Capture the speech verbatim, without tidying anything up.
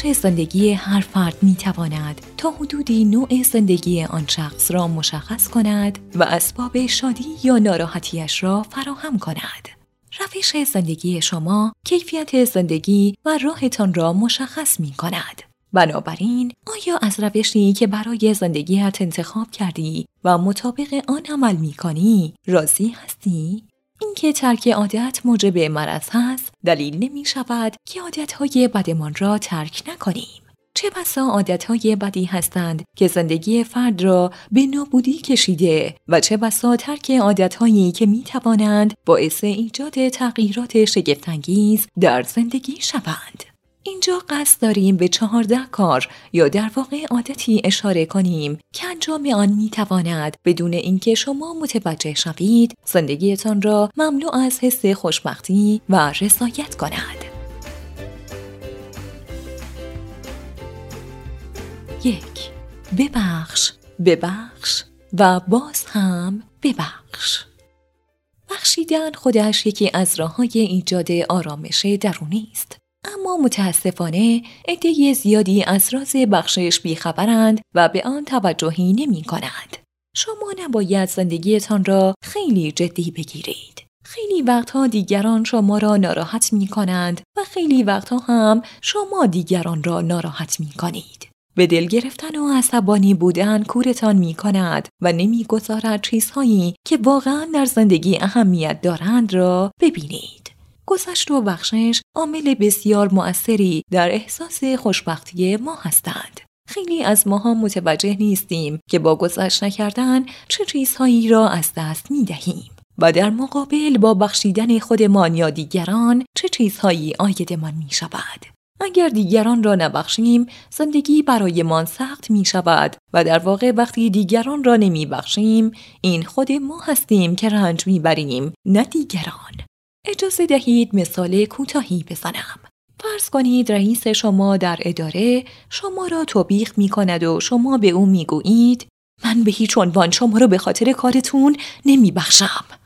روش زندگی هر فرد می تواند تا حدودی نوع زندگی آن شخص را مشخص کند و اسباب شادی یا ناراحتیش را فراهم کند. روش زندگی شما کیفیت زندگی و راهتان را مشخص می کند. بنابراین آیا از روشی که برای زندگیت انتخاب کردی و مطابق آن عمل می کنی راضی هستی؟ اینکه ترک عادت موجب مرض هست دلیل نمی شود که عادتهای بدمان را ترک نکنیم. چه بسا عادتهای بدی هستند که زندگی فرد را به نابودی کشیده و چه بسا ترک عادتهایی که می توانند باعث ایجاد تغییرات شگفت‌انگیز در زندگی شوند. اینجا قصد داریم به چهارده کار یا در واقع عادتی اشاره کنیم که انجام آن می تواند بدون اینکه شما متوجه شوید زندگیتان را مملو از حس خوشبختی و رضایت کند. یک. ببخش، ببخش و باز هم ببخش. بخشیدن خودش یکی از راه‌های ایجاد آرامش درونی است. اما متاسفانه عده زیادی از راز بخشش بیخبرند و به آن توجهی نمی کنند. شما نباید زندگیتان را خیلی جدی بگیرید. خیلی وقتها دیگران شما را ناراحت می کنند و خیلی وقتها هم شما دیگران را ناراحت می کنید. به دل گرفتن و عصبانی بودن کورتان می کند و نمی گذارد چیزهایی که واقعا در زندگی اهمیت دارند را ببینید. گذشت و بخشش عامل بسیار مؤثری در احساس خوشبختی ما هستند. خیلی از ماها متوجه نیستیم که با گذشت نکردن چه چیزهایی را از دست می دهیم و در مقابل با بخشیدن خودمان یا دیگران چه چیزهایی عایدمان می شود. اگر دیگران را نبخشیم زندگی برایمان سخت می شود و در واقع وقتی دیگران را نمی بخشیم این خود ما هستیم که رنج می بریم نه دیگران. اجازه دهید مثال کوتاهی بزنم. فرض کنید رئیس شما در اداره شما را توبیخ می کند و شما به او می گویید من به هیچ عنوان شما را به خاطر کارتون نمی بخشم.